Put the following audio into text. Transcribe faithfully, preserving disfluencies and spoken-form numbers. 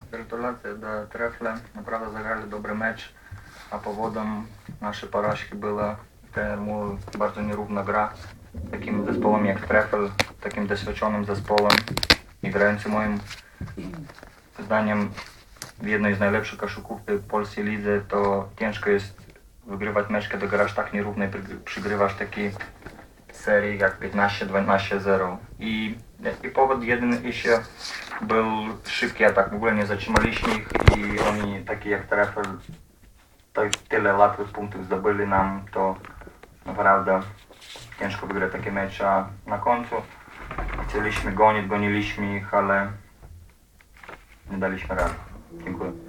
Gratulacje do Trefla. Naprawdę zagrali dobry mecz, a powodem naszej porażki była temu bardzo nierówna gra. Takim zespołem jak Trefl, takim doświadczonym zespołem i grającym moim zdaniem w jednej z najlepszych koszykówki w polskiej lidze, to ciężko jest wygrywać mecz, kiedy grasz tak nierówno i przygrywasz taki serii jak piętnaście dwanaście zero. I, I powód jeden jeszcze był szybki atak, w ogóle nie zatrzymaliśmy ich i oni, taki jak Trefl, tak tyle łatwych punktów zdobyli nam, to naprawdę ciężko wygrać takie mecze, a na końcu chcieliśmy gonić, goniliśmy ich, ale nie daliśmy rady. Dziękuję.